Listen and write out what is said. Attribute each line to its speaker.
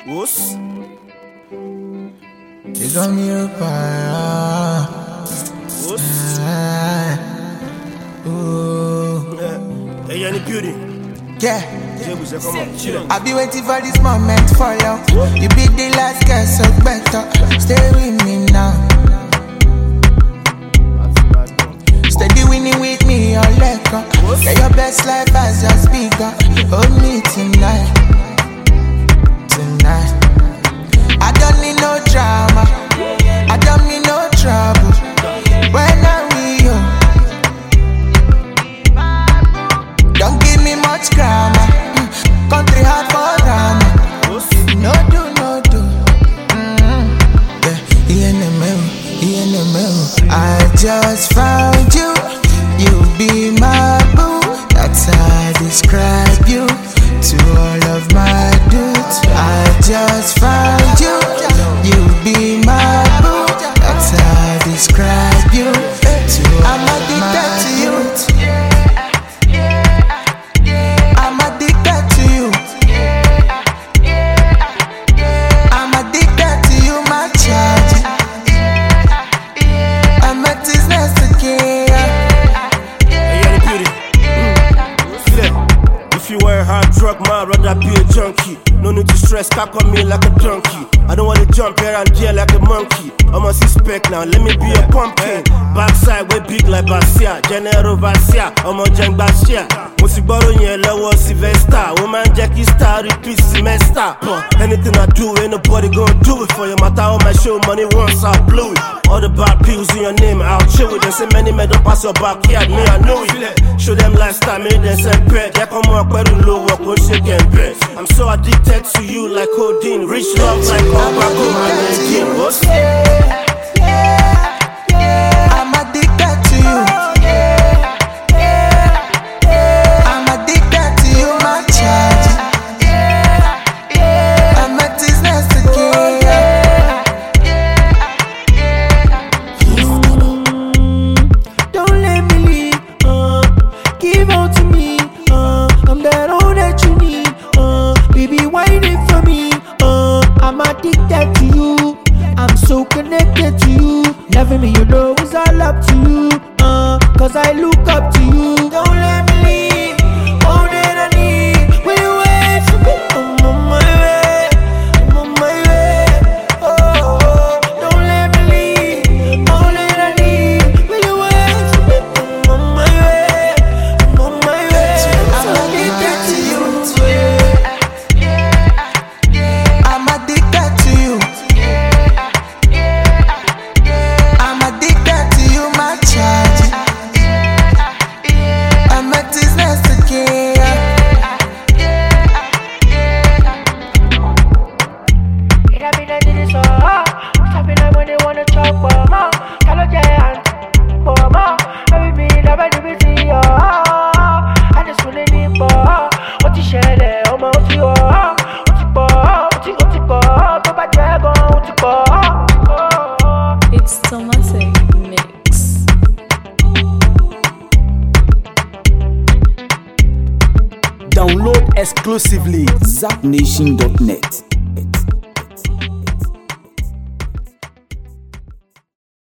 Speaker 1: What's?
Speaker 2: It's on your fire.
Speaker 1: What's? Hey, any beauty?
Speaker 2: Yeah.
Speaker 1: Come on, chill.
Speaker 2: I've been waiting for this moment for you. You be the last girl, so better stay with me now. Steady winning with me, your leg up. Yeah, your best life as your speaker. Hold me tonight. Tonight. I don't need no drama. I don't need no trouble. When I'm with you, don't give me much grammar. Country hard for drama. No do. Yeah, in the middle. I just found you. You be my boo. That's how I describe you to all of my dudes. I just found you. You be my boo. That's how I describe you to all of my dudes. I'm addicted to you. I'm addicted to you, my charge. I'm at his nest again.
Speaker 1: If you were a hard drug man, I'd rather be a junkie. No need to stress, cock on me like a donkey. I don't wanna jump here and there like a monkey. I'm a suspect now, let me be a pumpkin. Backside way big like Basia, General Basia, I'm a Jang Basia. Musibaro nye lewo Sylvester, woman Jackie Star, repeat semester. Anything I do, ain't nobody gonna do it for you. Matter on my show, money once I blew it. All the bad pills in your name, I'll chill with them. Say many men don't pass your backyard, me I know it. Show them lifestyle, make them send bread. Yeah, come on, low work, go shake and bend. I'm so addicted to you like codeine. Rich love like Obago, man. What's
Speaker 2: I'm addicted to you. I'm addicted to you, my charge. I'm at his nest again.
Speaker 3: Don't let me leave. Give out to me. I'm that all that you need. Baby, whining for me. I'm addicted to you. I'm so connected to you. Loving me, you know it's all up to you. Cause I look up to you. Don't let me leave. All that I need. Will you wait for me? I'm on my way. I'm on my way. Oh, don't let me leave. All that I need. Will you wait for me? I'm on my way. I'm on my way.
Speaker 2: I'm addicted to you. I'm addicted to you. I'm addicted to you, my charge. I'm at his nest again.
Speaker 3: It have been like this, stop it like when they wanna talk more. Call again, more. Every minute I'm ready to see you. I just wanna need more. What you share there, oh my, what you are. What you go, go back there, go, what you go.
Speaker 4: It's Thomas Mix.
Speaker 5: Download exclusively zapnation.net.